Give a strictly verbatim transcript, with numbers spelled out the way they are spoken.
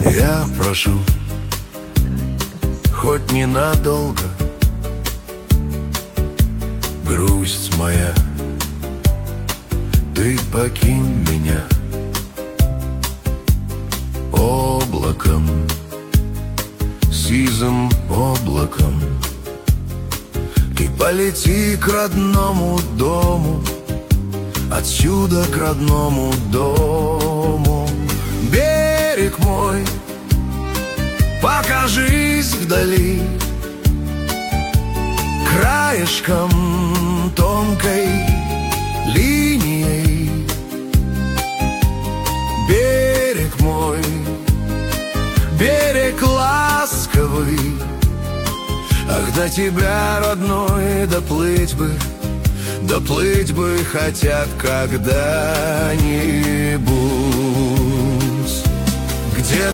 Я прошу, хоть ненадолго, грусть моя, ты покинь меня. Облаком, сизым облаком, ты полети к родному дому, отсюда к родному дому. Берег мой, покажись вдали, краешком тонкой линией. Берег мой, берег ласковый, ах, до тебя, родной, доплыть бы, доплыть бы хотят когда-нибудь. Где